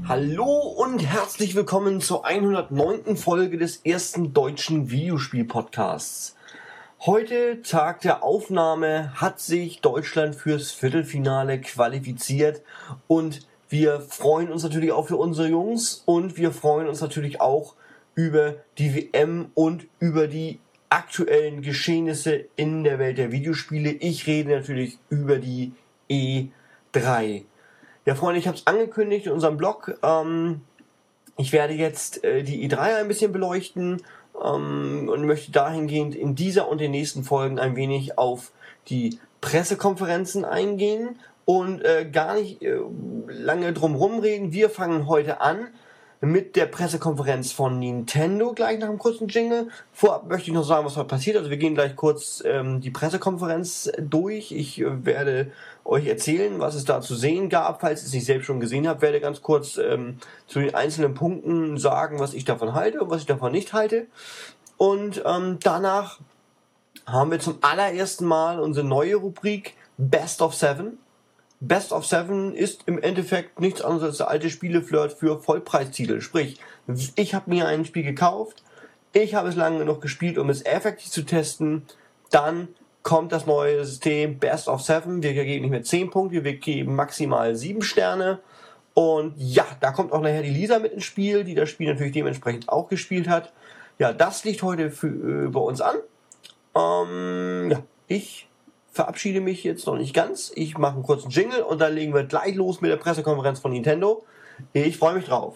Hallo und herzlich willkommen zur 109. Folge des ersten deutschen Videospiel-Podcasts. Heute, Tag der Aufnahme, hat sich Deutschland fürs Viertelfinale qualifiziert und wir freuen uns natürlich auch für unsere Jungs und wir freuen uns natürlich auch über die WM und über die aktuellen Geschehnisse in der Welt der Videospiele. Ich rede natürlich über die E3. Ja, Freunde, ich habe es angekündigt in unserem Blog. Ich werde jetzt die E3 ein bisschen beleuchten und möchte dahingehend in dieser und den nächsten Folgen ein wenig auf die Pressekonferenzen eingehen und gar nicht lange drum rumreden. Wir fangen heute an mit der Pressekonferenz von Nintendo, gleich nach einem kurzen Jingle. Vorab möchte ich noch sagen, was heute passiert. Also wir gehen gleich kurz die Pressekonferenz durch. Ich werde euch erzählen, was es da zu sehen gab. Falls ihr es nicht selbst schon gesehen habt, werde ganz kurz zu den einzelnen Punkten sagen, was ich davon halte und was ich davon nicht halte. Und danach haben wir zum allerersten Mal unsere neue Rubrik Best of Seven. Best of Seven ist im Endeffekt nichts anderes als der alte Spieleflirt für Vollpreistitel. Sprich, ich habe mir ein Spiel gekauft, ich habe es lange genug gespielt, um es effektiv zu testen, dann kommt das neue System Best of Seven, wir geben nicht mehr 10 Punkte, wir geben maximal 7 Sterne und ja, da kommt auch nachher die Lisa mit ins Spiel, die das Spiel natürlich dementsprechend auch gespielt hat. Ja, das liegt heute bei uns an. Ich verabschiede mich jetzt noch nicht ganz. Ich mache einen kurzen Jingle und dann legen wir gleich los mit der Pressekonferenz von Nintendo. Ich freue mich drauf.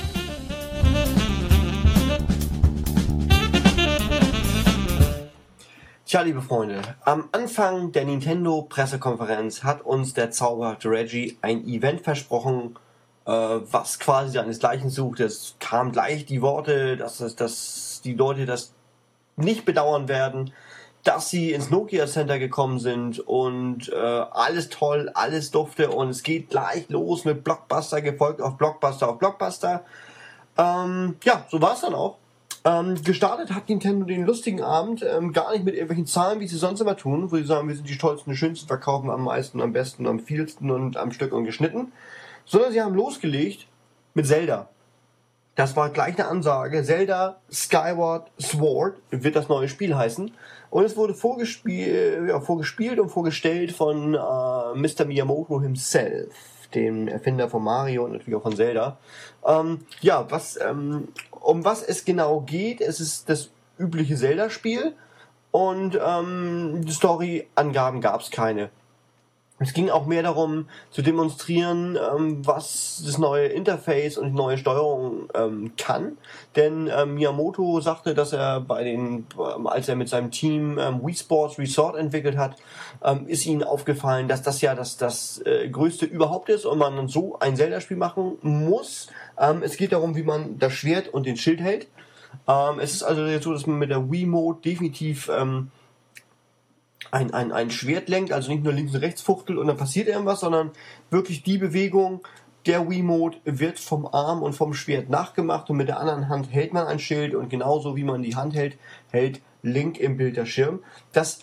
Tja, liebe Freunde, am Anfang der Nintendo-Pressekonferenz hat uns der zauberhafte Reggie ein Event versprochen, was quasi seinesgleichen sucht. Es kamen gleich die Worte, dass die Leute das nicht bedauern werden, dass sie ins Nokia Center gekommen sind und alles toll, alles dufte und es geht gleich los mit Blockbuster, gefolgt auf Blockbuster auf Blockbuster. Ja, so war es dann auch. Gestartet hat Nintendo den lustigen Abend gar nicht mit irgendwelchen Zahlen, wie sie sonst immer tun, wo sie sagen, wir sind die tollsten, die schönsten, verkaufen am meisten, am besten, am vielsten und am Stück und geschnitten, sondern sie haben losgelegt mit Zelda. Das war gleich eine Ansage. Zelda Skyward Sword wird das neue Spiel heißen. Und es wurde vorgespielt und vorgestellt von Mr. Miyamoto himself, dem Erfinder von Mario und natürlich auch von Zelda. Um was es genau geht, es ist das übliche Zelda-Spiel und Story-Angaben gab es keine. Es ging auch mehr darum, zu demonstrieren, was das neue Interface und die neue Steuerung kann. Denn Miyamoto sagte, dass er als er mit seinem Team Wii Sports Resort entwickelt hat, ist ihnen aufgefallen, dass das ja das Größte überhaupt ist und man so ein Zelda-Spiel machen muss. Es geht darum, wie man das Schwert und den Schild hält. Es ist also jetzt so, dass man mit der Wii-Mode definitiv ein Schwert lenkt, also nicht nur links und rechts fuchtelt und dann passiert irgendwas, sondern wirklich die Bewegung der Wiimote wird vom Arm und vom Schwert nachgemacht und mit der anderen Hand hält man ein Schild und genauso wie man die Hand hält Link im Bild das Schild. Das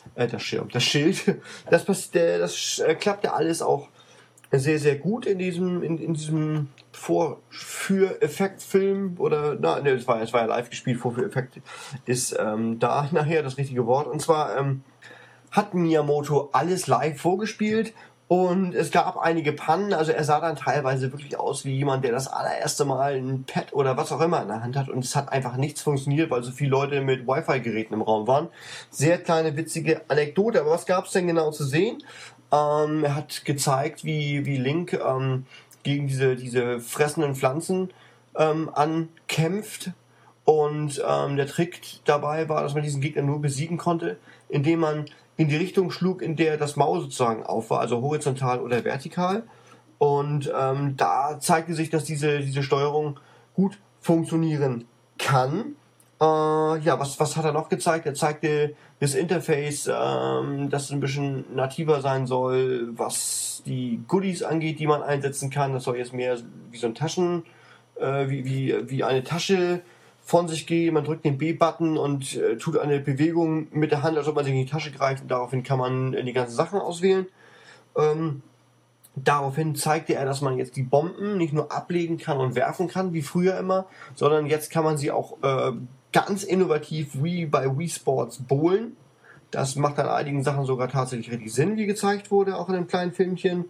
klappt ja alles auch sehr, sehr gut in diesem Vorführeffektfilm es war ja live gespielt, Vorführeffekt ist da nachher das richtige Wort und zwar hat Miyamoto alles live vorgespielt und es gab einige Pannen, also er sah dann teilweise wirklich aus wie jemand, der das allererste Mal ein Pad oder was auch immer in der Hand hat und es hat einfach nichts funktioniert, weil so viele Leute mit Wi-Fi-Geräten im Raum waren. Sehr kleine, witzige Anekdote, aber was gab es denn genau zu sehen? Er hat gezeigt, wie Link gegen diese fressenden Pflanzen ankämpft und der Trick dabei war, dass man diesen Gegner nur besiegen konnte, indem man in die Richtung schlug, in der das Maus sozusagen auf war, also horizontal oder vertikal. Und da zeigte sich, dass diese Steuerung gut funktionieren kann. Was hat er noch gezeigt? Er zeigte das Interface, das ein bisschen nativer sein soll, was die Goodies angeht, die man einsetzen kann. Das soll jetzt mehr wie so ein wie eine Tasche von sich gehen, man drückt den B-Button und tut eine Bewegung mit der Hand, als ob man sich in die Tasche greift und daraufhin kann man die ganzen Sachen auswählen. Daraufhin zeigte er, dass man jetzt die Bomben nicht nur ablegen kann und werfen kann, wie früher immer, sondern jetzt kann man sie auch ganz innovativ wie bei Wii Sports bowlen. Das macht an einigen Sachen sogar tatsächlich richtig Sinn, wie gezeigt wurde, auch in einem kleinen Filmchen.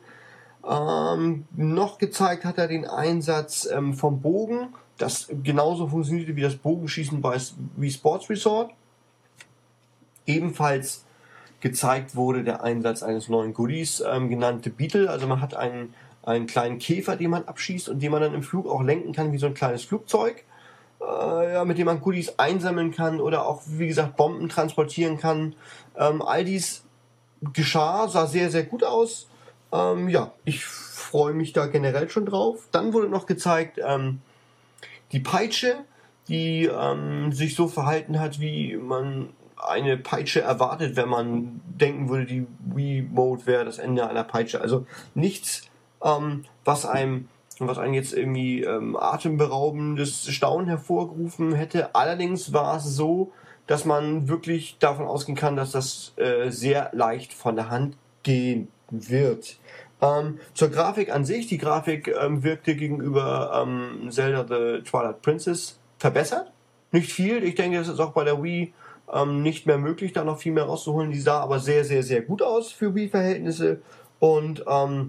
Noch gezeigt hat er den Einsatz vom Bogen, das genauso funktionierte wie das Bogenschießen bei Wii Sports Resort. Ebenfalls gezeigt wurde der Einsatz eines neuen Goodies, genannte Beetle. Also man hat einen kleinen Käfer, den man abschießt und den man dann im Flug auch lenken kann wie so ein kleines Flugzeug, mit dem man Goodies einsammeln kann oder auch, wie gesagt, Bomben transportieren kann. All dies geschah, sah sehr, sehr gut aus. Ich freue mich da generell schon drauf. Dann wurde noch gezeigt, die Peitsche, die sich so verhalten hat, wie man eine Peitsche erwartet, wenn man denken würde, die Wii-Mode wäre das Ende einer Peitsche. Also nichts, was einem jetzt irgendwie atemberaubendes Staunen hervorgerufen hätte. Allerdings war es so, dass man wirklich davon ausgehen kann, dass das sehr leicht von der Hand gehen wird. Zur Grafik an sich, die Grafik wirkte gegenüber Zelda The Twilight Princess verbessert. Nicht viel, ich denke, das ist auch bei der Wii nicht mehr möglich, da noch viel mehr rauszuholen. Die sah aber sehr, sehr, sehr gut aus für Wii-Verhältnisse. Und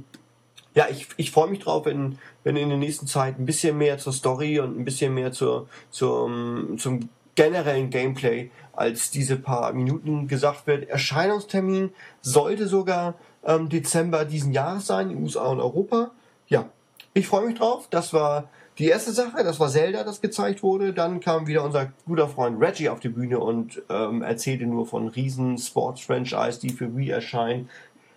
ich freue mich drauf, wenn in der nächsten Zeit ein bisschen mehr zur Story und ein bisschen mehr zum generellen Gameplay als diese paar Minuten gesagt wird. Erscheinungstermin sollte sogar Dezember diesen Jahres sein, in den USA und Europa. Ja, ich freue mich drauf. Das war die erste Sache, das war Zelda, das gezeigt wurde. Dann kam wieder unser guter Freund Reggie auf die Bühne und erzählte nur von riesen Sports-Franchise, die für Wii erscheinen.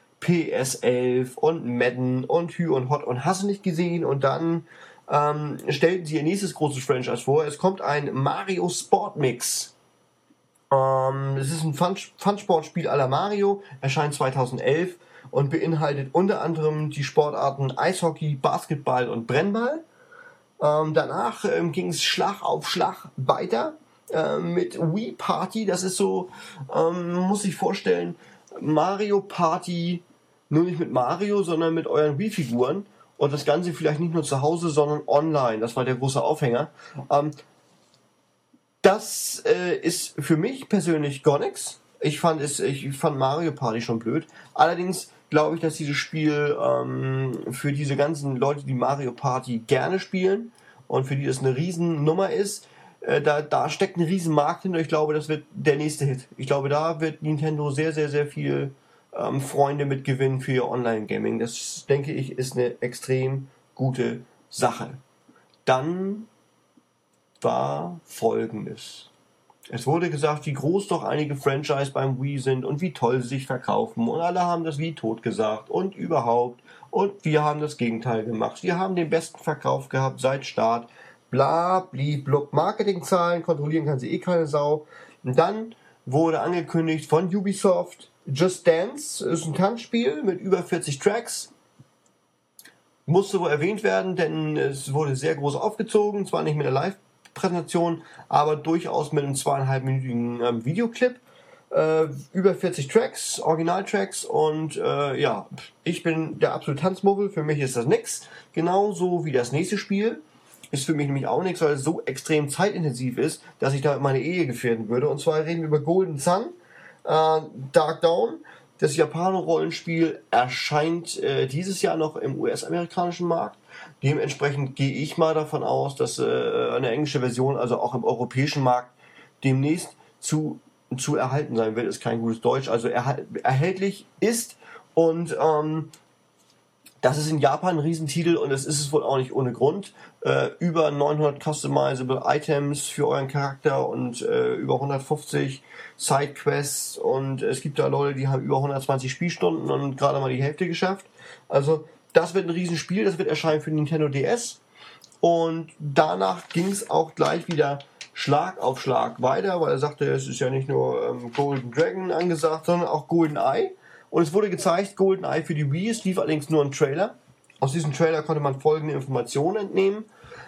PS11 und Madden und Hü und Hot und hast du nicht gesehen. Und dann stellten sie ihr nächstes großes Franchise vor. Es kommt ein Mario Sport Mix. Es ist ein Fun-Sportspiel à la Mario, erscheint 2011 und beinhaltet unter anderem die Sportarten Eishockey, Basketball und Brennball. Danach ging es Schlag auf Schlag weiter mit Wii Party. Das ist so, muss ich vorstellen, Mario Party, nur nicht mit Mario, sondern mit euren Wii-Figuren. Und das Ganze vielleicht nicht nur zu Hause, sondern online. Das war der große Aufhänger. Das ist für mich persönlich gar nichts. Ich fand Mario Party schon blöd. Allerdings glaube ich, dass dieses Spiel für diese ganzen Leute, die Mario Party gerne spielen und für die das eine Riesennummer ist, da steckt ein riesen Markt hinter. Ich glaube, das wird der nächste Hit. Ich glaube, da wird Nintendo sehr, sehr, sehr viel Freunde mitgewinnen für ihr Online-Gaming. Das, denke ich, ist eine extrem gute Sache. Dann war Folgendes. Es wurde gesagt, wie groß doch einige Franchise beim Wii sind und wie toll sie sich verkaufen. Und alle haben das Wii tot gesagt und überhaupt. Und wir haben das Gegenteil gemacht. Wir haben den besten Verkauf gehabt seit Start. Bla, blub. Marketingzahlen, kontrollieren kann sie eh keine Sau. Und dann wurde angekündigt von Ubisoft, Just Dance ist ein Tanzspiel mit über 40 Tracks. Musste wohl erwähnt werden, denn es wurde sehr groß aufgezogen. Zwar nicht mit der Live-Präsentation, aber durchaus mit einem 2,5-minütigen Videoclip. Über 40 Tracks, Originaltracks und ich bin der absolute Tanzmuffel. Für mich ist das nix. Genauso wie das nächste Spiel. Ist für mich nämlich auch nichts, weil es so extrem zeitintensiv ist, dass ich damit meine Ehe gefährden würde. Und zwar reden wir über Golden Sun, Dark Dawn. Das Japaner-Rollenspiel erscheint dieses Jahr noch im US-amerikanischen Markt. Dementsprechend gehe ich mal davon aus, dass eine englische Version, also auch im europäischen Markt, demnächst zu erhalten sein wird. Ist kein gutes Deutsch, also erhältlich ist. Und das ist in Japan ein Riesentitel und es ist es wohl auch nicht ohne Grund. Über 900 customizable Items für euren Charakter und über 150 Sidequests und es gibt da Leute, die haben über 120 Spielstunden und gerade mal die Hälfte geschafft. Also das wird ein Riesenspiel, das wird erscheinen für Nintendo DS und danach ging es auch gleich wieder Schlag auf Schlag weiter, weil er sagte, es ist ja nicht nur Golden Dragon angesagt, sondern auch Golden Eye. Und es wurde gezeigt, GoldenEye für die Wii, es lief allerdings nur ein Trailer. Aus diesem Trailer konnte man folgende Informationen entnehmen.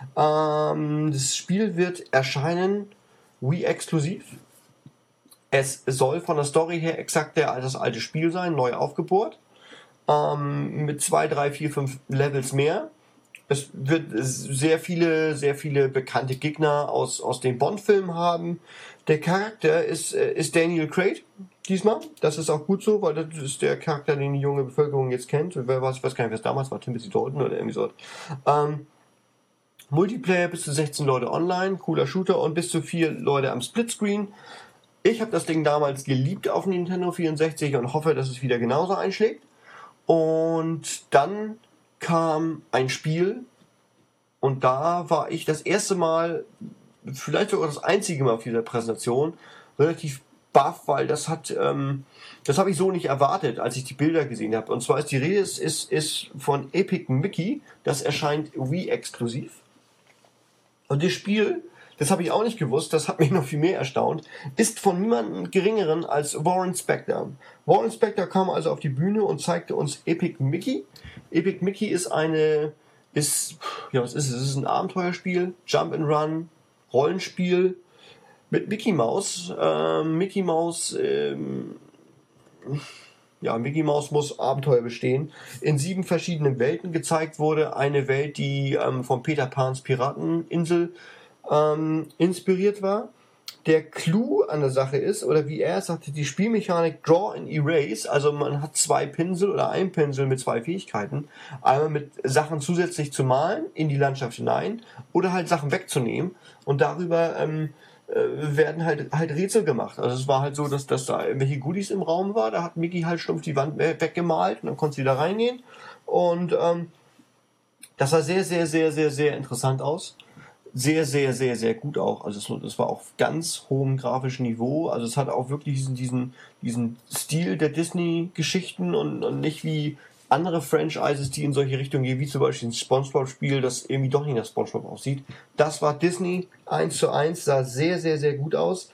Das Spiel wird erscheinen Wii-exklusiv. Es soll von der Story her exakt das alte Spiel sein, neu aufgebohrt. mit 2, 3, 4, 5 Levels mehr. Es wird sehr viele bekannte Gegner aus den Bond-Filmen haben. Der Charakter ist Daniel Craig diesmal. Das ist auch gut so, weil das ist der Charakter, den die junge Bevölkerung jetzt kennt. Ich weiß gar nicht, was damals war, Timothy Dalton oder irgendwie so. Multiplayer bis zu 16 Leute online, cooler Shooter und bis zu 4 Leute am Splitscreen. Ich habe das Ding damals geliebt auf dem Nintendo 64 und hoffe, dass es wieder genauso einschlägt. Und dann kam ein Spiel und da war ich das erste Mal, vielleicht sogar das einzige Mal auf dieser Präsentation, relativ baff, weil das habe ich so nicht erwartet, als ich die Bilder gesehen habe. Und zwar ist die Rede ist von Epic Mickey, das erscheint Wii-exklusiv. Und das Spiel, das habe ich auch nicht gewusst, das hat mich noch viel mehr erstaunt, ist von niemandem geringeren als Warren Spector. Warren Spector kam also auf die Bühne und zeigte uns Epic Mickey. Epic Mickey ist was ist es? Es ist ein Abenteuerspiel, Jump and Run, Rollenspiel mit Mickey Mouse. Mickey Mouse muss Abenteuer bestehen. In 7 verschiedenen Welten gezeigt wurde. Eine Welt, die von Peter Pans Pirateninsel inspiriert war. Der Clou an der Sache ist, oder wie er sagte, die Spielmechanik Draw and Erase, also man hat 2 Pinsel oder ein Pinsel mit 2 Fähigkeiten, einmal mit Sachen zusätzlich zu malen in die Landschaft hinein oder halt Sachen wegzunehmen und darüber werden halt Rätsel gemacht. Also es war halt so, dass da irgendwelche Goodies im Raum war, da hat Mickey halt stumpf die Wand weggemalt und dann konnte sie da reingehen und das sah sehr, sehr, sehr, sehr, sehr interessant aus. Sehr, sehr, sehr, sehr gut auch. Also das war auf ganz hohem grafischen Niveau. Also es hat auch wirklich diesen Stil der Disney-Geschichten und nicht wie andere Franchises, die in solche Richtungen gehen, wie zum Beispiel ein SpongeBob-Spiel, das irgendwie doch nicht nach SpongeBob aussieht. Das war Disney 1:1, sah sehr, sehr, sehr gut aus.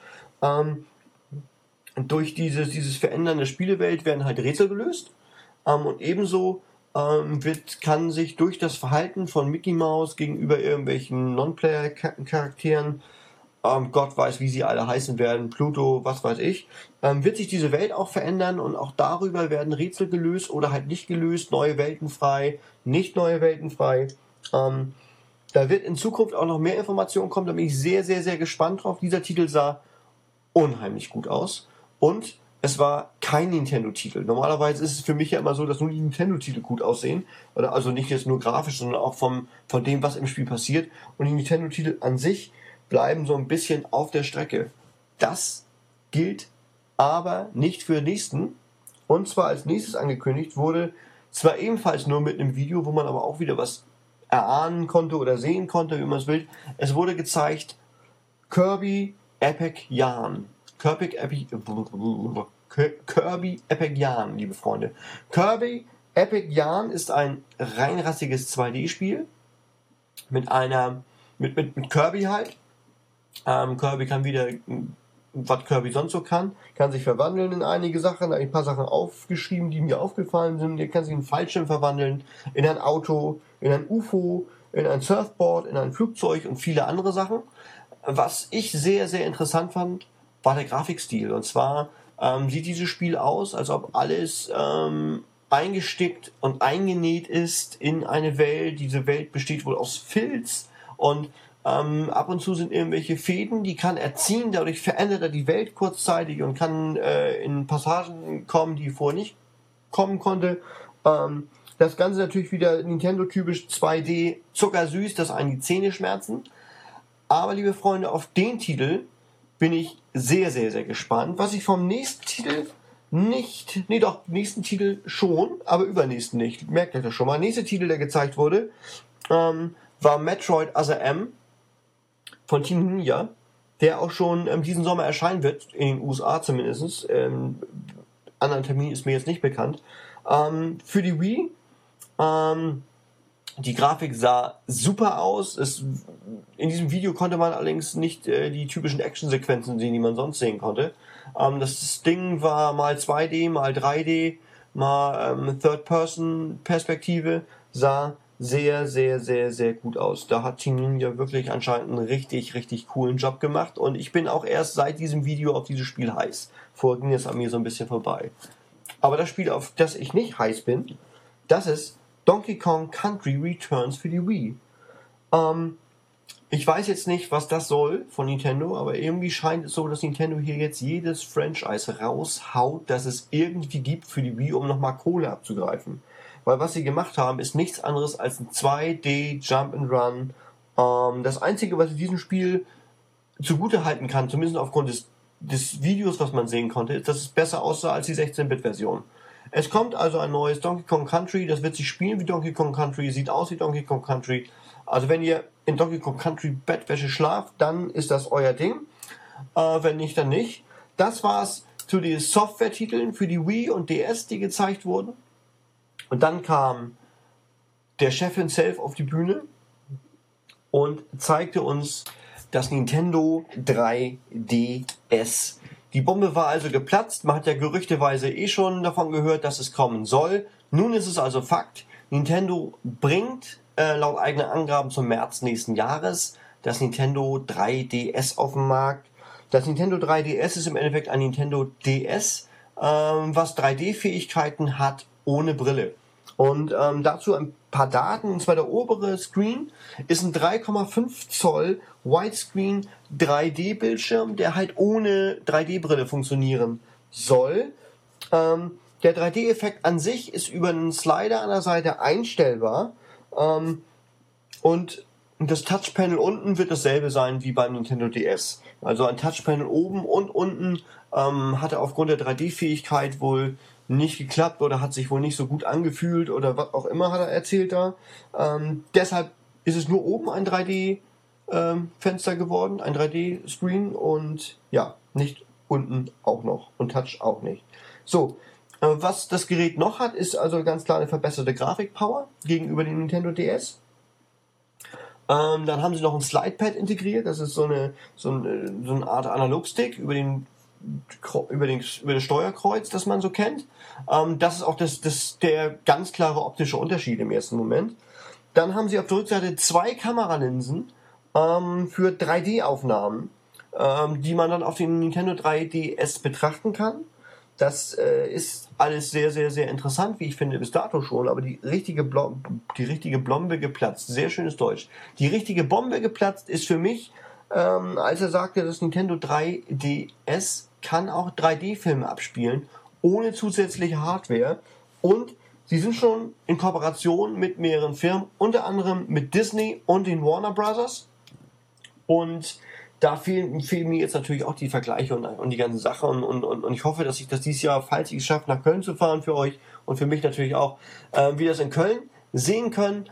Durch dieses Verändern der Spielewelt werden halt Rätsel gelöst. Und ebenso kann sich durch das Verhalten von Mickey Mouse gegenüber irgendwelchen Non-Player-Charakteren, Gott weiß, wie sie alle heißen werden, Pluto, was weiß ich, wird sich diese Welt auch verändern und auch darüber werden Rätsel gelöst oder halt nicht gelöst, neue Welten frei, nicht neue Welten frei. Da wird in Zukunft auch noch mehr Informationen kommen, da bin ich sehr, sehr, sehr gespannt drauf. Dieser Titel sah unheimlich gut aus und es war kein Nintendo-Titel. Normalerweise ist es für mich ja immer so, dass nur die Nintendo-Titel gut aussehen. Oder also nicht jetzt nur grafisch, sondern auch von dem, was im Spiel passiert. Und die Nintendo-Titel an sich bleiben so ein bisschen auf der Strecke. Das gilt aber nicht für den nächsten. Und zwar als nächstes angekündigt wurde, zwar ebenfalls nur mit einem Video, wo man aber auch wieder was erahnen konnte oder sehen konnte, wie man es will. Es wurde gezeigt Kirby Epic Yarn. Kirby Epic Yarn, liebe Freunde. Kirby Epic Yarn ist ein reinrassiges 2D-Spiel mit Kirby halt. Kirby kann wieder, was Kirby sonst so kann sich verwandeln in einige Sachen, ein paar Sachen aufgeschrieben, die mir aufgefallen sind. Er kann sich in einen Fallschirm verwandeln, in ein Auto, in ein UFO, in ein Surfboard, in ein Flugzeug und viele andere Sachen. Was ich sehr, sehr interessant fand, war der Grafikstil. Und zwar sieht dieses Spiel aus, als ob alles eingestickt und eingenäht ist in eine Welt. Diese Welt besteht wohl aus Filz und ab und zu sind irgendwelche Fäden, die kann er ziehen, dadurch verändert er die Welt kurzzeitig und kann in Passagen kommen, die vorher nicht kommen konnte. Das Ganze natürlich wieder Nintendo-typisch 2D, zuckersüß, dass einen die Zähne schmerzen. Aber liebe Freunde, auf den Titel bin ich sehr, sehr, sehr gespannt. Was ich vom nächsten Titel nächsten Titel schon, aber übernächsten nicht. Merkt ihr das schon mal? Nächster Titel, der gezeigt wurde, war Metroid Other M von Team Ninja, der auch schon diesen Sommer erscheinen wird, in den USA zumindest. Anderen Termin ist mir jetzt nicht bekannt. Für die Wii. Die Grafik sah super aus. In diesem Video konnte man allerdings nicht die typischen Actionsequenzen sehen, die man sonst sehen konnte. Das Ding war mal 2D, mal 3D, mal Third-Person-Perspektive, sah sehr, sehr, sehr, sehr gut aus. Da hat Team Ninja wirklich anscheinend einen richtig, richtig coolen Job gemacht und ich bin auch erst seit diesem Video auf dieses Spiel heiß. Vorher ging es an mir so ein bisschen vorbei. Aber das Spiel, auf das ich nicht heiß bin, Das ist Donkey Kong Country Returns für die Wii. Ich weiß jetzt nicht, was das soll von Nintendo, aber irgendwie scheint es so, dass Nintendo hier jetzt jedes Franchise raushaut, das es irgendwie gibt für die Wii, um nochmal Kohle abzugreifen. Weil was sie gemacht haben, ist nichts anderes als ein 2D Jump-and-Run. Das Einzige, was ich diesem Spiel zugute halten kann, zumindest aufgrund des Videos, was man sehen konnte, ist, dass es besser aussah als die 16-Bit-Version. Es kommt also ein neues Donkey Kong Country, das wird sich spielen wie Donkey Kong Country, sieht aus wie Donkey Kong Country. Also wenn ihr in Donkey Kong Country Bettwäsche schlaft, dann ist das euer Ding. Wenn nicht, dann nicht. Das war's zu den Software-Titeln für die Wii und DS, die gezeigt wurden. Und dann kam der Chef himself auf die Bühne und zeigte uns das Nintendo 3DS. Die Bombe war also geplatzt. Man hat ja gerüchteweise schon davon gehört, dass es kommen soll. Nun ist es also Fakt. Nintendo bringt laut eigenen Angaben zum März nächsten Jahres das Nintendo 3DS auf den Markt. Das Nintendo 3DS ist im Endeffekt ein Nintendo DS, was 3D-Fähigkeiten hat ohne Brille. Und dazu ein paar Daten, und zwar der obere Screen ist ein 3,5 Zoll Widescreen 3D-Bildschirm, der halt ohne 3D-Brille funktionieren soll. Der 3D-Effekt an sich ist über einen Slider an der Seite einstellbar. Und das Touchpanel unten wird dasselbe sein wie beim Nintendo DS. Also ein Touchpanel oben und unten hatte aufgrund der 3D-Fähigkeit wohl nicht geklappt oder hat sich wohl nicht so gut angefühlt oder was auch immer, hat er erzählt da. Deshalb ist es nur oben ein 3D-Fenster geworden, ein 3D-Screen und ja, nicht unten auch noch und Touch auch nicht. So, was das Gerät noch hat, ist also ganz klar eine verbesserte Grafikpower gegenüber dem Nintendo DS. Dann haben sie noch ein Slidepad integriert, das ist so eine Art Analogstick über das Steuerkreuz, das man so kennt. Das ist auch der ganz klare optische Unterschied im ersten Moment. Dann haben sie auf der Rückseite 2 Kameralinsen für 3D-Aufnahmen, die man dann auf dem Nintendo 3DS betrachten kann. Das ist alles sehr, sehr, sehr interessant, wie ich finde, bis dato schon, aber die richtige Bombe geplatzt. Sehr schönes Deutsch. Die richtige Bombe geplatzt ist für mich, als er sagte, das Nintendo 3DS kann auch 3D-Filme abspielen, ohne zusätzliche Hardware. Und sie sind schon in Kooperation mit mehreren Firmen, unter anderem mit Disney und den Warner Brothers. Und da fehlen mir jetzt natürlich auch die Vergleiche und die ganze Sache. Und ich hoffe, dass ich das dieses Jahr, falls ich es schaffe, nach Köln zu fahren für euch und für mich natürlich auch, wir das in Köln sehen können.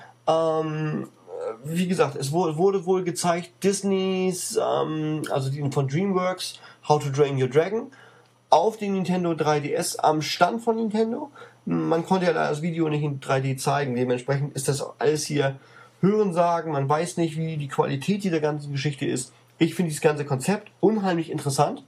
Wie gesagt, es wurde wohl gezeigt, Disneys, also die von DreamWorks, How to Train Your Dragon, auf dem Nintendo 3DS am Stand von Nintendo. Man konnte ja das Video nicht in 3D zeigen, dementsprechend ist das alles hier Hörensagen, man weiß nicht, wie die Qualität dieser ganzen Geschichte ist. Ich finde dieses ganze Konzept unheimlich interessant.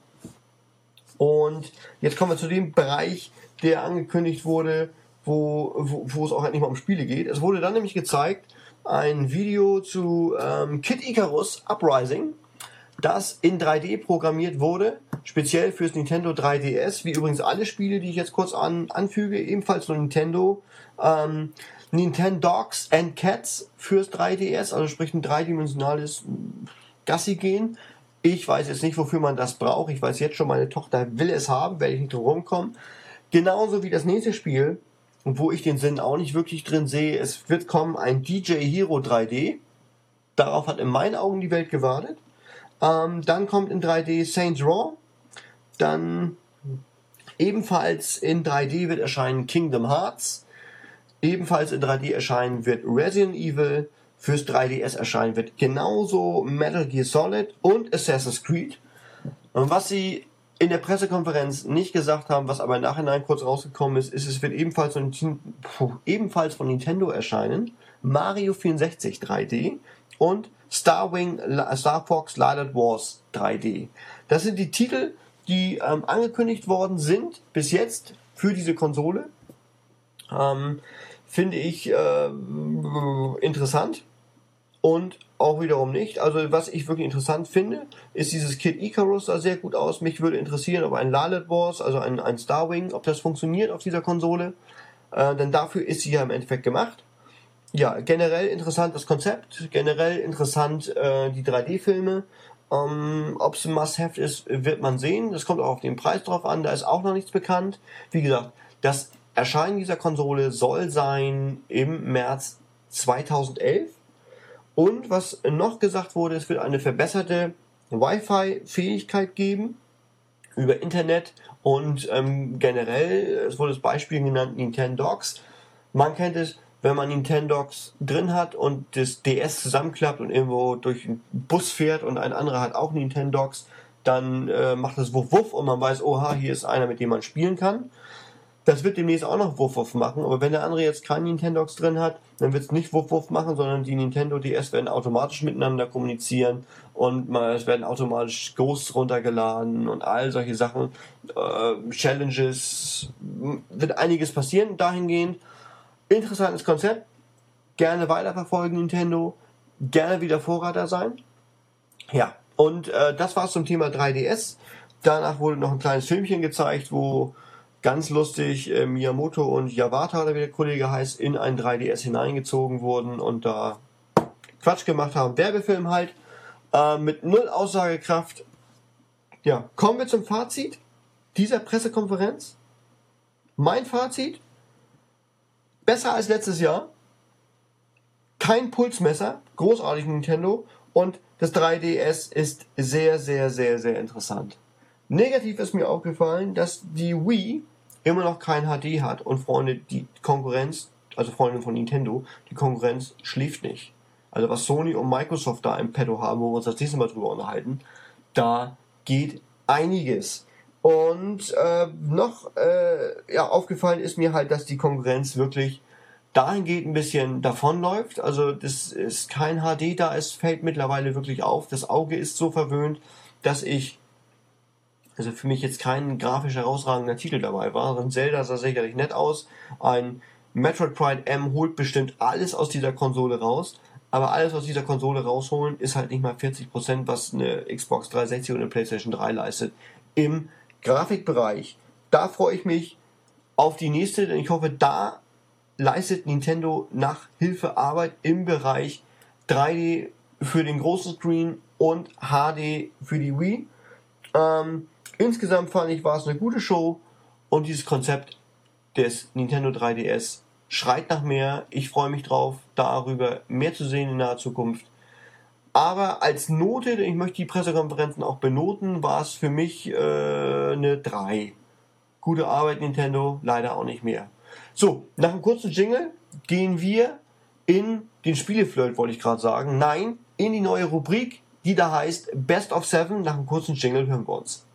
Und jetzt kommen wir zu dem Bereich, der angekündigt wurde, wo es auch endlich mal um Spiele geht. Es wurde dann nämlich gezeigt, ein Video zu Kid Icarus Uprising, das in 3D programmiert wurde, speziell fürs Nintendo 3DS, wie übrigens alle Spiele, die ich jetzt kurz anfüge, ebenfalls von Nintendo. Nintendo Dogs and Cats fürs 3DS, also sprich ein dreidimensionales Gassi gehen. Ich weiß jetzt nicht, wofür man das braucht. Ich weiß jetzt schon, meine Tochter will es haben, werde ich nicht drum rumkommen. Genauso wie das nächste Spiel, wo ich den Sinn auch nicht wirklich drin sehe. Es wird kommen ein DJ Hero 3D. Darauf hat in meinen Augen die Welt gewartet. Dann kommt in 3D Saints Row. Dann ebenfalls in 3D wird erscheinen Kingdom Hearts. Ebenfalls in 3D erscheinen wird Resident Evil. Fürs 3DS erscheinen wird genauso Metal Gear Solid und Assassin's Creed. Und was sie in der Pressekonferenz nicht gesagt haben, was aber im Nachhinein kurz rausgekommen ist, es wird ebenfalls von Nintendo erscheinen, Mario 64 3D und Star Fox Light Wars 3D. Das sind die Titel, die angekündigt worden sind bis jetzt für diese Konsole. Finde ich interessant und auch wiederum nicht. Also was ich wirklich interessant finde, ist dieses Kid Icarus, sah sehr gut aus. Mich würde interessieren, ob ein Light Wars, also ein Starwing, ob das funktioniert auf dieser Konsole. denn dafür ist sie ja im Endeffekt gemacht. Ja, generell interessant das Konzept, generell interessant die 3D-Filme. Ob es ein Must-Have ist, wird man sehen. Das kommt auch auf den Preis drauf an, da ist auch noch nichts bekannt. Wie gesagt, das Erscheinen dieser Konsole soll sein im März 2011. Und was noch gesagt wurde, es wird eine verbesserte Wi-Fi-Fähigkeit geben über Internet und generell, es wurde das Beispiel genannt, Nintendogs. Man kennt es, wenn man Nintendogs drin hat und das DS zusammenklappt und irgendwo durch einen Bus fährt und ein anderer hat auch Nintendogs, dann macht es Wuff Wuff und man weiß, oha, hier ist einer, mit dem man spielen kann. Das wird demnächst auch noch Wuff Wuff machen, aber wenn der andere jetzt keinen Nintendogs drin hat, dann wird es nicht Wuff Wuff machen, sondern die Nintendo DS werden automatisch miteinander kommunizieren und es werden automatisch Ghosts runtergeladen und all solche Sachen, Challenges, wird einiges passieren dahingehend. Interessantes Konzept, gerne weiterverfolgen Nintendo, gerne wieder Vorreiter sein. Ja, und das war's zum Thema 3DS. Danach wurde noch ein kleines Filmchen gezeigt, wo ganz lustig Miyamoto und Yawata, oder wie der Kollege heißt, in ein 3DS hineingezogen wurden und da Quatsch gemacht haben. Werbefilm halt, mit null Aussagekraft. Ja, kommen wir zum Fazit dieser Pressekonferenz. Mein Fazit: besser als letztes Jahr. Kein Pulsmesser. Großartig Nintendo. Und das 3DS ist sehr, sehr, sehr, sehr interessant. Negativ ist mir aufgefallen, dass die Wii immer noch kein HD hat. Und Freunde, die Konkurrenz, also Freunde von Nintendo, die Konkurrenz schläft nicht. Also was Sony und Microsoft da im Petto haben, wo wir uns das nächste Mal drüber unterhalten, da geht einiges. Und aufgefallen ist mir halt, dass die Konkurrenz wirklich dahingehend ein bisschen davonläuft. Also das ist kein HD da, es fällt mittlerweile wirklich auf. Das Auge ist so verwöhnt, dass also für mich jetzt kein grafisch herausragender Titel dabei war. Ein Zelda sah sicherlich nett aus. Ein Metroid Prime M holt bestimmt alles aus dieser Konsole raus. Aber alles aus dieser Konsole rausholen ist halt nicht mal 40%, was eine Xbox 360 und eine PlayStation 3 leistet. Im Grafikbereich. Da freue ich mich auf die nächste, denn ich hoffe, da leistet Nintendo nach Hilfe Arbeit im Bereich 3D für den großen Screen und HD für die Wii. Insgesamt fand ich, war es eine gute Show und dieses Konzept des Nintendo 3DS schreit nach mehr. Ich freue mich drauf, darüber mehr zu sehen in naher Zukunft. Aber als Note, denn ich möchte die Pressekonferenzen auch benoten, war es für mich eine 3. Gute Arbeit Nintendo, leider auch nicht mehr. So, nach einem kurzen Jingle gehen wir in den Spieleflirt, wollte ich gerade sagen. Nein, in die neue Rubrik, die da heißt Best of 7. Nach einem kurzen Jingle hören wir uns.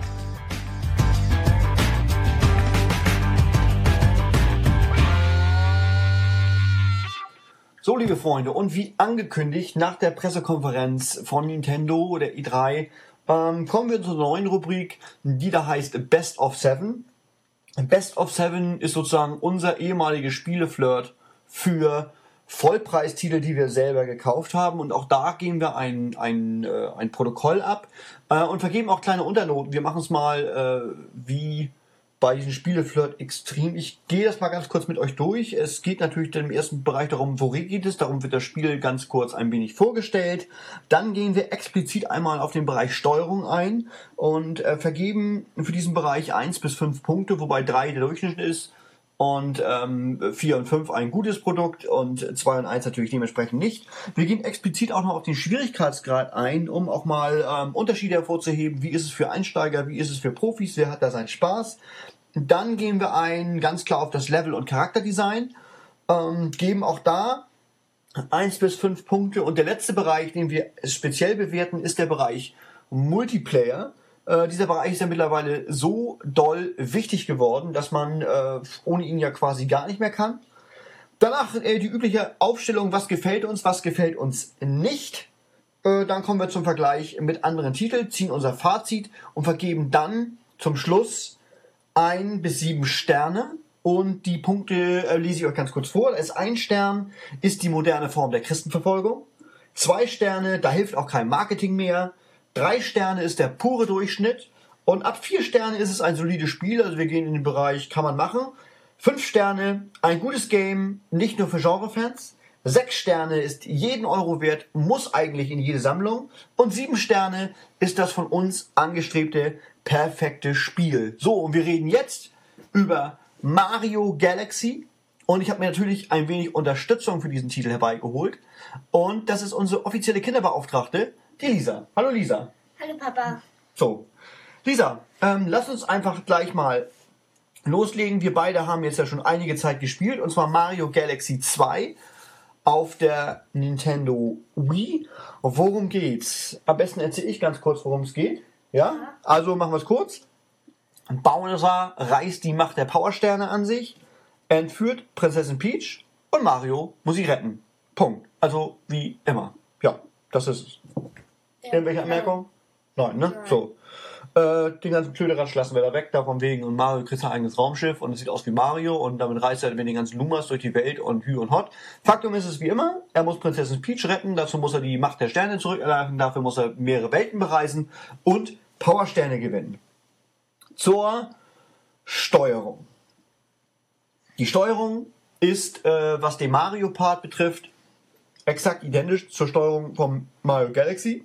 So, liebe Freunde, und wie angekündigt, nach der Pressekonferenz von Nintendo, der E3, kommen wir zur neuen Rubrik, die da heißt Best of 7. Best of 7 ist sozusagen unser ehemaliges Spieleflirt für Vollpreistitel, die wir selber gekauft haben. Und auch da geben wir ein Protokoll ab und vergeben auch kleine Unternoten. Wir machen es mal wie bei diesem Spieleflirt extrem. Ich gehe das mal ganz kurz mit euch durch. Es geht natürlich im ersten Bereich darum, worin geht es. Darum wird das Spiel ganz kurz ein wenig vorgestellt. Dann gehen wir explizit einmal auf den Bereich Steuerung ein und vergeben für diesen Bereich 1 bis 5 Punkte, wobei 3 der Durchschnitt ist und 4 und 5 ein gutes Produkt und 2 und 1 natürlich dementsprechend nicht. Wir gehen explizit auch noch auf den Schwierigkeitsgrad ein, um auch mal Unterschiede hervorzuheben. Wie ist es für Einsteiger, wie ist es für Profis, wer hat da seinen Spaß? Dann gehen wir ein ganz klar auf das Level- und Charakterdesign, geben auch da 1 bis 5 Punkte. Und der letzte Bereich, den wir speziell bewerten, ist der Bereich Multiplayer. Dieser Bereich ist ja mittlerweile so doll wichtig geworden, dass man ohne ihn ja quasi gar nicht mehr kann. Danach die übliche Aufstellung, was gefällt uns nicht. Dann kommen wir zum Vergleich mit anderen Titeln, ziehen unser Fazit und vergeben dann zum Schluss 1 bis 7 Sterne. Und die Punkte lese ich euch ganz kurz vor. 1 Stern ist die moderne Form der Christenverfolgung. 2 Sterne, da hilft auch kein Marketing mehr. 3 Sterne ist der pure Durchschnitt. Und ab 4 Sterne ist es ein solides Spiel. Also wir gehen in den Bereich, kann man machen. 5 Sterne, ein gutes Game, nicht nur für Genrefans. 6 Sterne ist jeden Euro wert, muss eigentlich in jede Sammlung. Und 7 Sterne ist das von uns angestrebte perfekte Spiel. So, und wir reden jetzt über Mario Galaxy. Und ich habe mir natürlich ein wenig Unterstützung für diesen Titel herbeigeholt. Und das ist unsere offizielle Kinderbeauftragte, die Lisa. Hallo Lisa. Hallo Papa. So, Lisa, lass uns einfach gleich mal loslegen. Wir beide haben jetzt ja schon einige Zeit gespielt. Und zwar Mario Galaxy 2 auf der Nintendo Wii. Worum geht's? Am besten erzähle ich ganz kurz, worum es geht. Ja? Also machen wir es kurz. Bowser reißt die Macht der Powersterne an sich, entführt Prinzessin Peach und Mario muss sie retten. Punkt. Also wie immer. Ja, das ist es. Ja, Irgendwelche Anmerkungen? Nein, ne? Nein. So. Den ganzen Klöderatsch lassen wir da weg, davon wegen. Und Mario kriegt sein eigenes Raumschiff und es sieht aus wie Mario und damit reist er mit den ganzen Lumas durch die Welt und Hü und Hot. Faktum ist es wie immer, er muss Prinzessin Peach retten, dazu muss er die Macht der Sterne zurückerlangen, dafür muss er mehrere Welten bereisen und Powersterne gewinnen. Zur Steuerung. Die Steuerung ist, was den Mario-Part betrifft, exakt identisch zur Steuerung vom Mario Galaxy.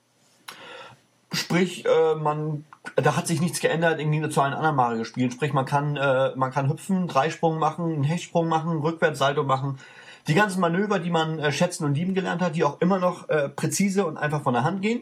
Sprich, da hat sich nichts geändert, irgendwie nur zu allen anderen Mario-Spielen. Sprich, man kann hüpfen, Dreisprung machen, einen Hechtsprung machen, Rückwärtssalto machen. Die ganzen Manöver, die man schätzen und lieben gelernt hat, die auch immer noch präzise und einfach von der Hand gehen.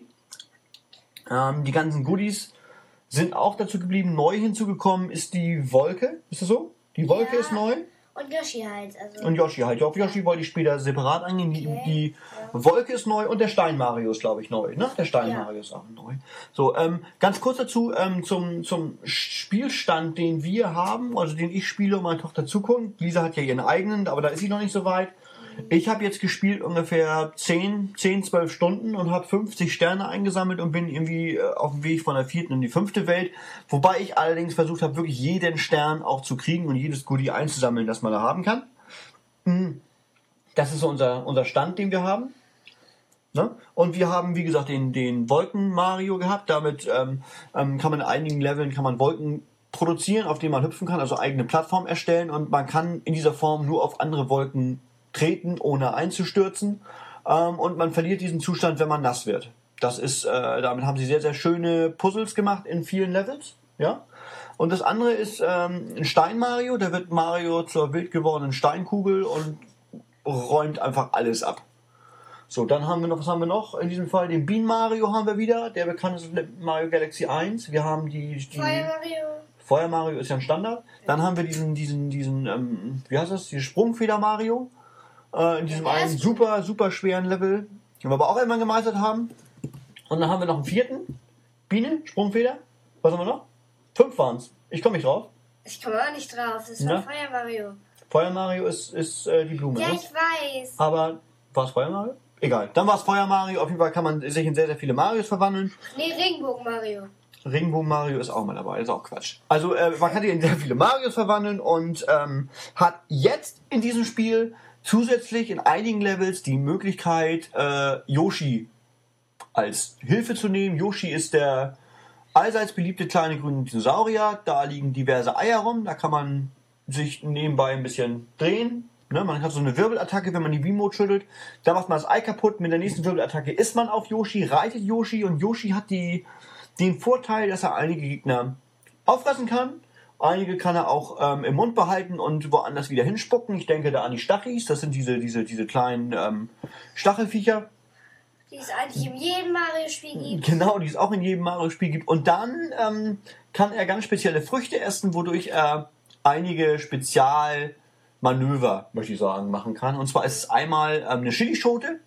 Die ganzen Goodies sind auch dazu geblieben. Neu hinzugekommen ist die Wolke. Ist das so? Die Wolke Ja. ist neu. Und Yoshi halt. Also Und Yoshi halt. Auf Yoshi wollte ich später separat eingehen. Okay. Die Wolke ist neu und der Stein Mario ist, glaube ich, neu. Ne? Der Stein Ja. Mario ist auch neu. So, ganz kurz dazu zum Spielstand, den wir haben, also den ich spiele und meine Tochter zuguckt. Lisa hat ja ihren eigenen, aber da ist sie noch nicht so weit. Ich habe jetzt gespielt ungefähr 12 Stunden und habe 50 Sterne eingesammelt und bin irgendwie auf dem Weg von der 4. in die 5. Welt. Wobei ich allerdings versucht habe, wirklich jeden Stern auch zu kriegen und jedes Goodie einzusammeln, das man da haben kann. Das ist so unser Stand, den wir haben. Ne? Und wir haben, wie gesagt, den Wolken-Mario gehabt. Damit kann man in einigen Leveln Wolken produzieren, auf denen man hüpfen kann, also eigene Plattform erstellen. Und man kann in dieser Form nur auf andere Wolken treten, ohne einzustürzen. Und man verliert diesen Zustand, wenn man nass wird. Das ist, damit haben sie sehr, sehr schöne Puzzles gemacht in vielen Levels. Ja? Und das andere ist ein Stein-Mario. Da wird Mario zur wild gewordenen Steinkugel und räumt einfach alles ab. So, dann haben wir noch, was haben wir noch? In diesem Fall den Bean Mario haben wir wieder. Der bekannt ist mit Mario Galaxy 1. Wir haben die Feuer Mario. Feuer Mario ist ja ein Standard. Dann haben wir diesen wie heißt das? Die Sprungfeder Mario. In diesem Ja, einen super, super schweren Level, den wir aber auch irgendwann gemeistert haben. Und dann haben wir noch einen 4. Biene, Sprungfeder. Was haben wir noch? 5 waren es. Ich komme nicht drauf. Ich komme auch nicht drauf. Das Na? war Feuer Mario. Feuer Mario ist die Blume. Ja, ne? ich weiß. Aber war es Feuer Mario? Egal. Dann war es Feuer Mario. Auf jeden Fall kann man sich in sehr, sehr viele Marios verwandeln. Nee, Regenbogen Mario. Regenbogen Mario ist auch mal dabei, ist auch Quatsch. Also man kann sich in sehr viele Marios verwandeln und hat jetzt in diesem Spiel zusätzlich in einigen Levels die Möglichkeit, Yoshi als Hilfe zu nehmen. Yoshi ist der allseits beliebte kleine grüne Dinosaurier. Da liegen diverse Eier rum. Da kann man sich nebenbei ein bisschen drehen. Ne? Man hat so eine Wirbelattacke, wenn man die Wii-Mode schüttelt. Da macht man das Ei kaputt. Mit der nächsten Wirbelattacke ist man auf Yoshi, reitet Yoshi und Yoshi hat den Vorteil, dass er einige Gegner auffressen kann. Einige kann er auch im Mund behalten und woanders wieder hinspucken. Ich denke da an die Stachis. Das sind diese kleinen Stachelviecher. Die es eigentlich in jedem Mario-Spiel gibt. Genau, die es auch in jedem Mario-Spiel gibt. Und dann kann er ganz spezielle Früchte essen, wodurch er einige Spezialmanöver, möchte ich sagen, machen kann. Und zwar ist es einmal eine Chilischote.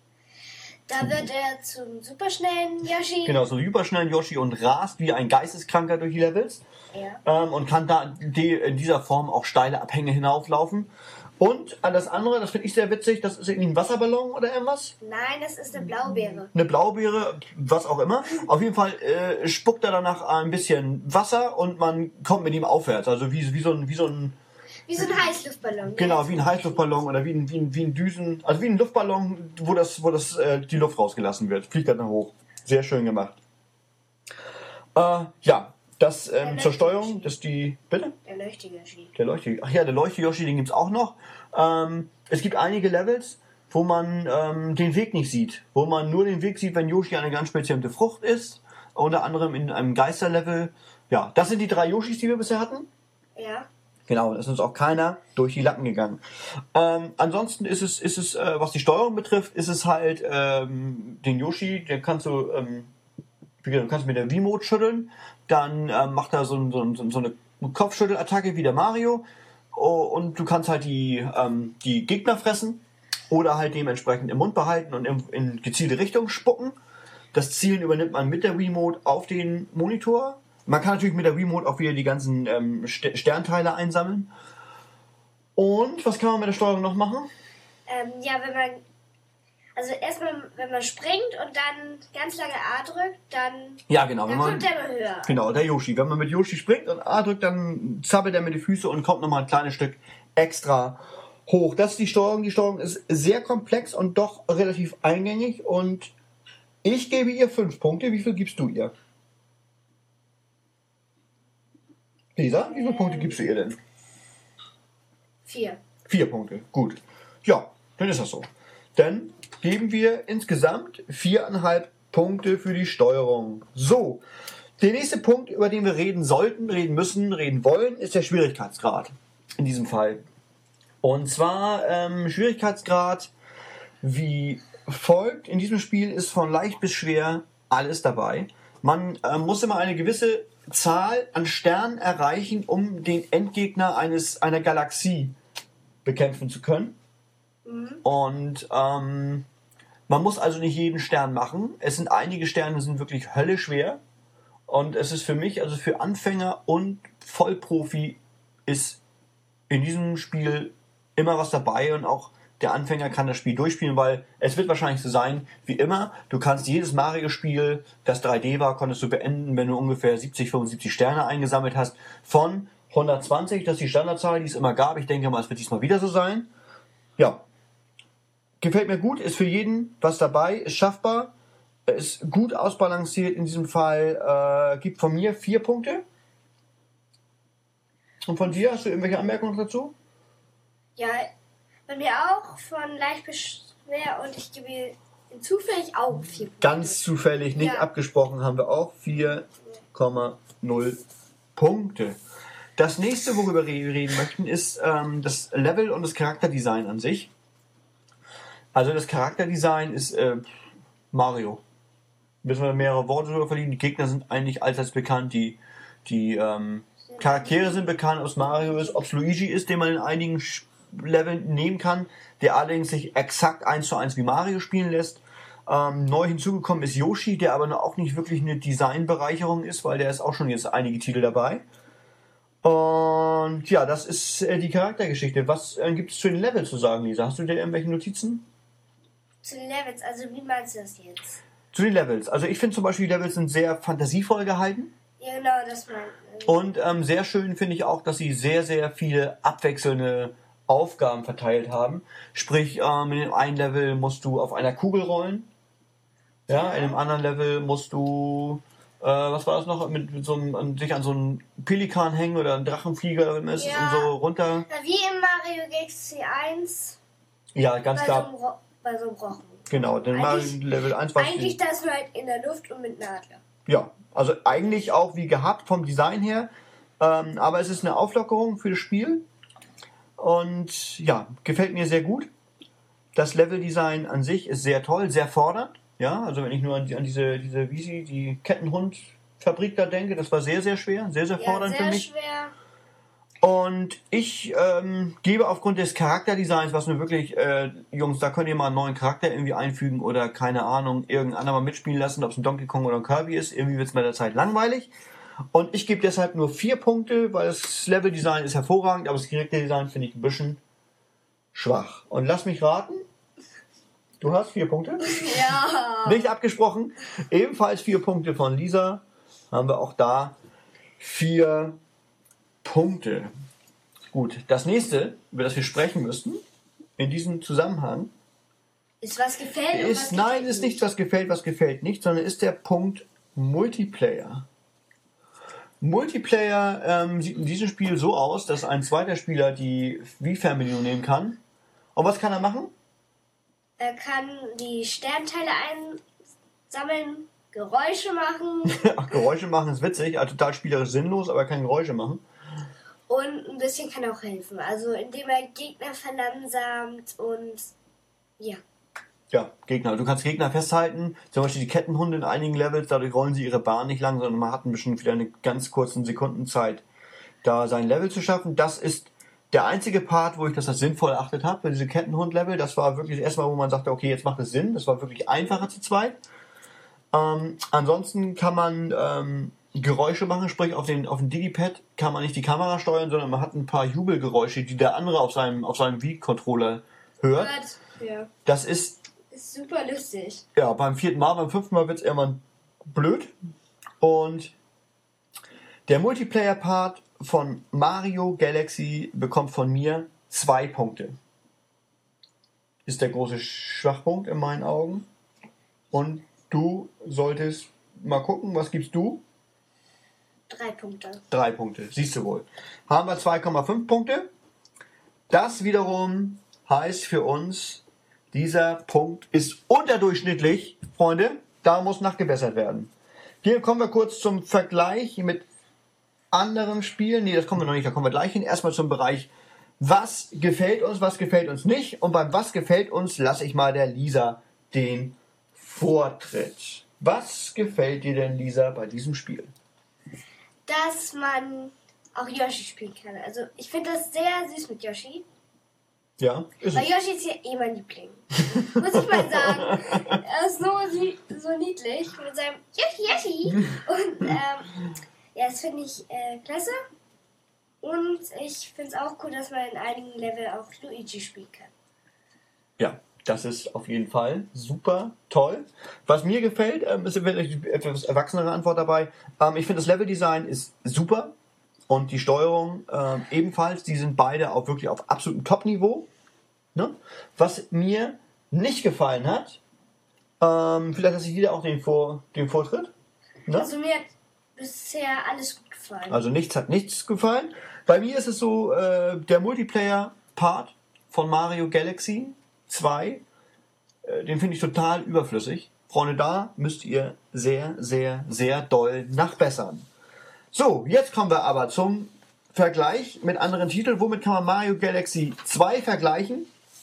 Da wird er zum superschnellen Yoshi. Genau, so superschnellen Yoshi und rast wie ein Geisteskranker durch die Levels. Ja. Und kann da in dieser Form auch steile Abhänge hinauflaufen. Und das andere, das finde ich sehr witzig, das ist irgendwie ein Wasserballon oder irgendwas. Nein, das ist eine Blaubeere. Eine Blaubeere, was auch immer. Auf jeden Fall spuckt er danach ein bisschen Wasser und man kommt mit ihm aufwärts. Also wie so ein Wie so ein Heißluftballon. genau, wie ein Heißluftballon oder wie ein Düsen, also wie ein Luftballon, wo die Luft rausgelassen wird. Fliegt dann hoch. Sehr schön gemacht. Ja, Das zur Leuchte-Yoshi. Steuerung, das die... Bitte? Der Leuchte-Yoshi. Der Leuchte... Ach ja, der Leuchte-Yoshi, den gibt's auch noch. Es gibt einige Levels, wo man den Weg nicht sieht. Wo man nur den Weg sieht, wenn Yoshi eine ganz spezielle Frucht ist. Unter anderem in einem Geisterlevel. Ja, das sind die 3 Yoshis, die wir bisher hatten. Ja. Genau, da ist uns auch keiner durch die Lappen gegangen. Ansonsten ist es was die Steuerung betrifft, ist es halt den Yoshi, den kannst du, du kannst mit der Wiimote schütteln, dann macht er so eine Kopfschüttelattacke wie der Mario und du kannst halt die Gegner fressen oder halt dementsprechend im Mund behalten und in gezielte Richtung spucken. Das Zielen übernimmt man mit der Wiimote auf den Monitor. Man kann natürlich mit der Remote auch wieder die ganzen Sternteile einsammeln. Und was kann man mit der Steuerung noch machen? Ja, also erstmal, wenn man springt und dann ganz lange A drückt, dann, ja, genau, dann kommt der immer höher. Genau, der Yoshi. Wenn man mit Yoshi springt und A drückt, dann zappelt er mit den Füßen und kommt nochmal ein kleines Stück extra hoch. Das ist die Steuerung. Die Steuerung ist sehr komplex und doch relativ eingängig. Und ich gebe ihr 5 Punkte. Wie viel gibst du ihr? Lisa, wie viele Punkte gibst du ihr denn? 4. 4 Punkte, gut. Ja, dann ist das so. Dann geben wir insgesamt 4,5 Punkte für die Steuerung. So, der nächste Punkt, über den wir reden sollten, reden müssen, reden wollen, ist der Schwierigkeitsgrad. In diesem Fall. Und zwar Schwierigkeitsgrad wie folgt. In diesem Spiel ist von leicht bis schwer alles dabei. Man muss immer eine gewisse Zahl an Sternen erreichen, um den Endgegner einer Galaxie bekämpfen zu können. Und man muss also nicht jeden Stern machen. Es sind einige Sterne, sind wirklich hölleschwer. Und es ist für mich, also für Anfänger und Vollprofi, ist in diesem Spiel immer was dabei und auch der Anfänger kann das Spiel durchspielen, weil es wird wahrscheinlich so sein, wie immer, du kannst jedes Mario-Spiel, das 3D war, konntest du beenden, wenn du ungefähr 70, 75 Sterne eingesammelt hast, von 120, das ist die Standardzahl, die es immer gab. Ich denke mal, es wird diesmal wieder so sein. Ja, gefällt mir gut, ist für jeden was dabei, ist schaffbar, ist gut ausbalanciert in diesem Fall, gibt von mir 4 Punkte. Und von dir, hast du irgendwelche Anmerkungen dazu? Ja, bei mir auch von leicht bis schwer und ich gebe zufällig auch 4 Punkte. Ganz zufällig, nicht Ja. abgesprochen, haben wir auch 4,0 Punkte. Das nächste, worüber wir reden möchten, ist das Level und das Charakterdesign an sich. Also das Charakterdesign ist Mario. Müssen wir mehrere Worte darüber verlieren. Die Gegner sind eigentlich allseits bekannt. Die Charaktere sind bekannt, ob es Mario ist, ob es Luigi ist, den man in einigen Leveln nehmen kann, der allerdings sich exakt 1:1 wie Mario spielen lässt. Neu hinzugekommen ist Yoshi, der aber auch nicht wirklich eine Designbereicherung ist, weil der ist auch schon jetzt einige Titel dabei. Und ja, das ist die Charaktergeschichte. Was gibt es zu den Levels zu sagen, Lisa? Hast du dir irgendwelche Notizen? Zu den Levels, also wie meinst du das jetzt? Zu den Levels. Also ich finde zum Beispiel, die Levels sind sehr fantasievoll gehalten. Ja, genau, das meinte ich. Und sehr schön finde ich auch, dass sie sehr, sehr viele abwechselnde Aufgaben verteilt haben. Sprich, in dem einen Level musst du auf einer Kugel rollen. Ja, in dem anderen Level musst du, was war das noch, mit so einem, sich an so einen Pelikan hängen oder einen Drachenflieger oder was ist Ja. und so runter. Na, wie im Mario Galaxy 1 Ja, ganz klar. bei so einem Rochen. Genau, dann mal Eigentlich- Level 1 war Eigentlich das nur halt in der Luft und mit einem Adler. ja, also eigentlich auch wie gehabt vom Design her. Aber es ist eine Auflockerung für das Spiel. Und ja, gefällt mir sehr gut. Das Leveldesign an sich ist sehr toll, sehr fordernd. Ja, also wenn ich nur an diese die Kettenhund-Fabrik da denke, das war sehr, sehr schwer, sehr, sehr Ja, fordernd für sehr mich. schwer. Und ich gebe aufgrund des Charakterdesigns, was mir wirklich, Jungs, da könnt ihr mal einen neuen Charakter irgendwie einfügen oder keine Ahnung, irgendeinen anderen mal mitspielen lassen, ob es ein Donkey Kong oder ein Kirby ist. Irgendwie wird es mit der Zeit langweilig. Und ich gebe deshalb nur 4 Punkte, weil das Leveldesign ist hervorragend, aber das Charakterdesign finde ich ein bisschen schwach. Und lass mich raten, du hast 4 Punkte? Ja. Nicht abgesprochen. Ebenfalls 4 Punkte von Lisa. Haben wir auch da 4 Punkte. Gut, das nächste, über das wir sprechen müssen, in diesem Zusammenhang, Ist was gefällt und was ist, nein, gefällt ist nicht was gefällt nicht, sondern ist der Punkt Multiplayer. Multiplayer sieht in diesem Spiel so aus, dass ein zweiter Spieler die Wii-Fernbedienung nehmen kann. Und was kann er machen? Er kann die Sternteile einsammeln, Geräusche machen. Ach, Geräusche machen ist witzig, also total spielerisch sinnlos, aber er kann Geräusche machen. Und ein bisschen kann er auch helfen. Also indem er Gegner verlangsamt und ja. Ja, Gegner. Du kannst Gegner festhalten, zum Beispiel die Kettenhunde in einigen Levels, dadurch rollen sie ihre Bahn nicht lang, sondern man hat ein bisschen wieder eine ganz kurzen Sekundenzeit, da sein Level zu schaffen. Das ist der einzige Part, wo ich das als sinnvoll erachtet habe, für diese Kettenhund-Level. Das war wirklich das erste Mal, wo man sagte, okay, jetzt macht es Sinn. Das war wirklich einfacher zu zweit. Ansonsten kann man Geräusche machen, sprich auf den Digipad kann man nicht die Kamera steuern, sondern man hat ein paar Jubelgeräusche, die der andere auf seinem Wii-Controller hört. Ja. Das ist super lustig. Ja, beim 4. Mal, beim 5. Mal wird es irgendwann blöd. Und der Multiplayer-Part von Mario Galaxy bekommt von mir 2 Punkte. Ist der große Schwachpunkt in meinen Augen. Und du solltest mal gucken, was gibst du? 3 Punkte. 3 Punkte, siehst du wohl. Haben wir 2,5 Punkte. Das wiederum heißt für uns, dieser Punkt ist unterdurchschnittlich, Freunde. Da muss nachgebessert werden. Hier kommen wir kurz zum Vergleich mit anderen Spielen. Nee, das kommen wir noch nicht, da kommen wir gleich hin. Erstmal zum Bereich, was gefällt uns nicht. Und beim was gefällt uns lasse ich mal der Lisa den Vortritt. Was gefällt dir denn, Lisa, bei diesem Spiel? Dass man auch Yoshi spielen kann. Also ich finde das sehr süß mit Yoshi. Ja, ist Weil es. Yoshi ist ja eh mein Liebling. Muss ich mal sagen. Er ist so niedlich mit seinem Yoshi. Und ja, das finde ich klasse. Und ich finde es auch cool, dass man in einigen Level auch Luigi spielen kann. Ja, das ist auf jeden Fall super toll. Was mir gefällt, ist eine etwas erwachsenere Antwort dabei. Ich finde, das Leveldesign ist super. Und die Steuerung ebenfalls, die sind beide auch wirklich auf absolutem Top-Niveau. Ne? Was mir nicht gefallen hat, vielleicht lasse ich wieder auch den Vortritt. Ne? Also mir hat bisher alles gut gefallen. Also nichts gefallen. Bei mir ist es so, der Multiplayer-Part von Mario Galaxy 2, den finde ich total überflüssig. Freunde, da müsst ihr sehr, sehr, sehr doll nachbessern. So, jetzt kommen wir aber zum Vergleich mit anderen Titeln. Womit kann man Mario Galaxy 2 vergleichen?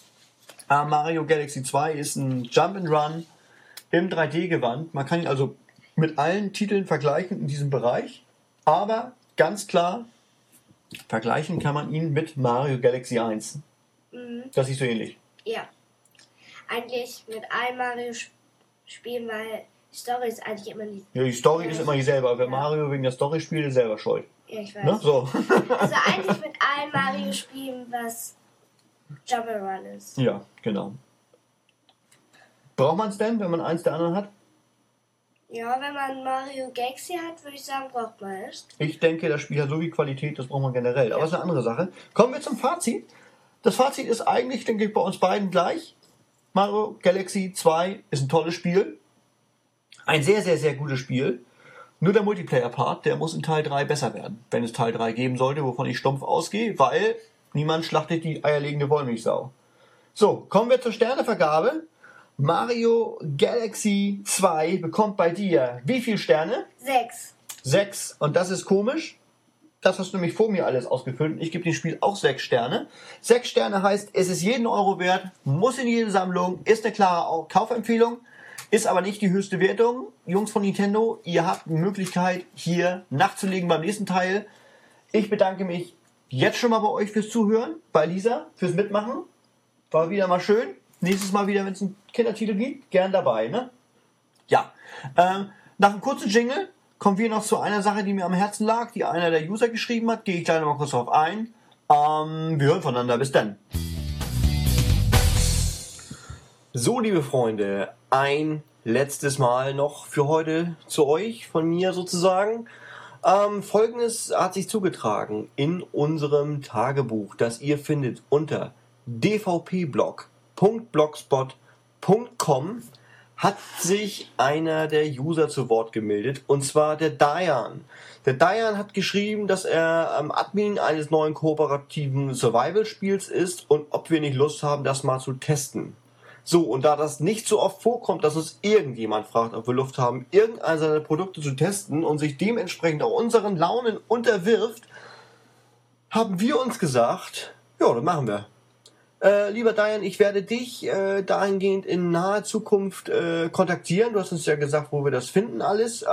Mario Galaxy 2 ist ein Jump'n'Run im 3D-Gewand. Man kann ihn also mit allen Titeln vergleichen in diesem Bereich. Aber ganz klar, vergleichen kann man ihn mit Mario Galaxy 1. Das ist so ähnlich. Ja. Eigentlich mit allen Mario spielen, weil die Story ist eigentlich immer nicht. Ja, die Story ist immer dieselbe, aber wenn Mario wegen der Story spielt, ist selber schuld. Ja, ich weiß. Ne? So. Also eigentlich mit allen Mario spielen, was Jump'n'Run ist. Ja, genau. Braucht man es denn, wenn man eins der anderen hat? Ja, wenn man Mario Galaxy hat, würde ich sagen, braucht man es. Ich denke, das Spiel hat so viel Qualität, das braucht man generell. Aber das ist eine andere Sache. Kommen wir zum Fazit. Das Fazit ist eigentlich, denke ich, bei uns beiden gleich. Mario Galaxy 2 ist ein tolles Spiel. Ein sehr, sehr, sehr gutes Spiel. Nur der Multiplayer-Part, der muss in Teil 3 besser werden. Wenn es Teil 3 geben sollte, wovon ich stumpf ausgehe, weil niemand schlachtet die eierlegende Wollmilchsau. So, kommen wir zur Sternevergabe. Mario Galaxy 2 bekommt bei dir wie viele Sterne? 6. 6. Und das ist komisch. Das hast du nämlich vor mir alles ausgefüllt. Ich gebe dem Spiel auch 6 Sterne. 6 Sterne heißt, es ist jeden Euro wert, muss in jede Sammlung, ist eine klare Kaufempfehlung, ist aber nicht die höchste Wertung. Jungs von Nintendo, ihr habt die Möglichkeit, hier nachzulegen beim nächsten Teil. Ich bedanke mich jetzt schon mal bei euch fürs Zuhören, bei Lisa fürs Mitmachen. War wieder mal schön. Nächstes Mal wieder, wenn es einen Kindertitel gibt, gern dabei, ne? Ja. Nach einem kurzen Jingle kommen wir noch zu einer Sache, die mir am Herzen lag, die einer der User geschrieben hat. Gehe ich gleich noch mal kurz darauf ein. Wir hören voneinander. Bis dann. So, liebe Freunde, ein letztes Mal noch für heute zu euch, von mir sozusagen. Folgendes hat sich zugetragen in unserem Tagebuch, das ihr findet unter dvpblog.blogspot.com. hat sich einer der User zu Wort gemeldet, und zwar der Dayan. Der Dayan hat geschrieben, dass er Admin eines neuen kooperativen Survival-Spiels ist und ob wir nicht Lust haben, das mal zu testen. So, und da das nicht so oft vorkommt, dass uns irgendjemand fragt, ob wir Lust haben, irgendeine seiner Produkte zu testen und sich dementsprechend auch unseren Launen unterwirft, haben wir uns gesagt, ja, das machen wir. Lieber Dayan, ich werde dich dahingehend in naher Zukunft kontaktieren. Du hast uns ja gesagt, wo wir das finden alles.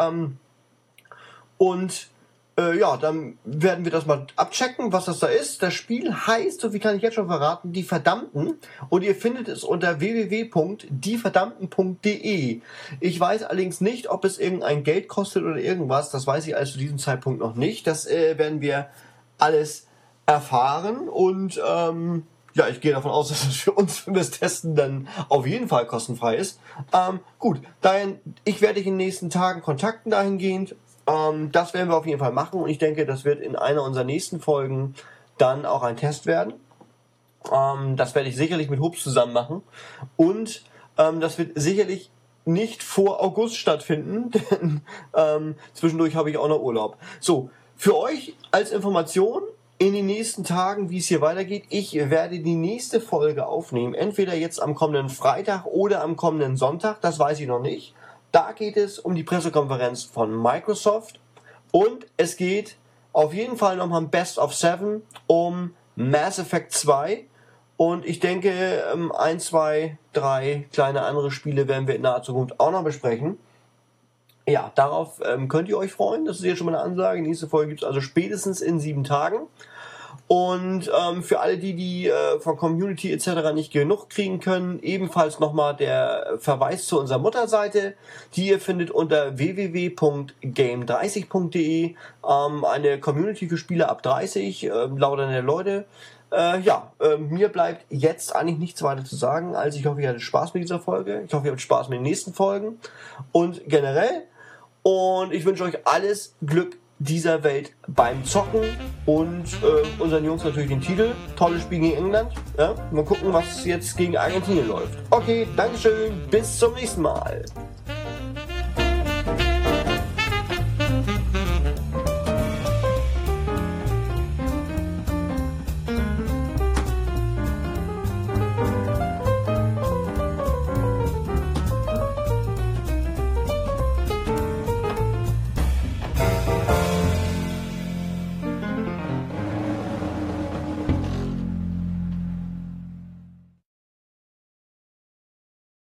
Ja, dann werden wir das mal abchecken, was das da ist. Das Spiel heißt, so viel kann ich jetzt schon verraten, Die Verdammten. Und ihr findet es unter www.dieverdammten.de. Ich weiß allerdings nicht, ob es irgendein Geld kostet oder irgendwas. Das weiß ich also zu diesem Zeitpunkt noch nicht. Das werden wir alles erfahren. Und ja, ich gehe davon aus, dass es für uns, wenn wir es testen, dann auf jeden Fall kostenfrei ist. Gut, dahin, ich werde dich in den nächsten Tagen kontakten dahingehend. Das werden wir auf jeden Fall machen und ich denke, das wird in einer unserer nächsten Folgen dann auch ein Test werden. Das werde ich sicherlich mit Hubs zusammen machen und das wird sicherlich nicht vor August stattfinden, denn zwischendurch habe ich auch noch Urlaub. So, für euch als Information in den nächsten Tagen, wie es hier weitergeht, ich werde die nächste Folge aufnehmen, entweder jetzt am kommenden Freitag oder am kommenden Sonntag, das weiß ich noch nicht. Da geht es um die Pressekonferenz von Microsoft und es geht auf jeden Fall nochmal Best of 7 um Mass Effect 2 und ich denke 1, 2, 3 kleine andere Spiele werden wir in naher Zukunft auch noch besprechen. Ja, darauf könnt ihr euch freuen, das ist jetzt schon mal eine Ansage. Die nächste Folge gibt es also spätestens in 7 Tagen. Und für alle, die von Community etc. nicht genug kriegen können, ebenfalls nochmal der Verweis zu unserer Mutterseite, die ihr findet unter www.game30.de, eine Community für Spieler ab 30, laudern der Leute. Mir bleibt jetzt eigentlich nichts weiter zu sagen, als ich hoffe, ihr hattet Spaß mit dieser Folge. Ich hoffe, ihr habt Spaß mit den nächsten Folgen und generell. Und ich wünsche euch alles Glück dieser Welt beim Zocken und unseren Jungs natürlich den Titel. Tolles Spiel gegen England. Ja? Mal gucken, was jetzt gegen Argentinien läuft. Okay, Dankeschön, bis zum nächsten Mal.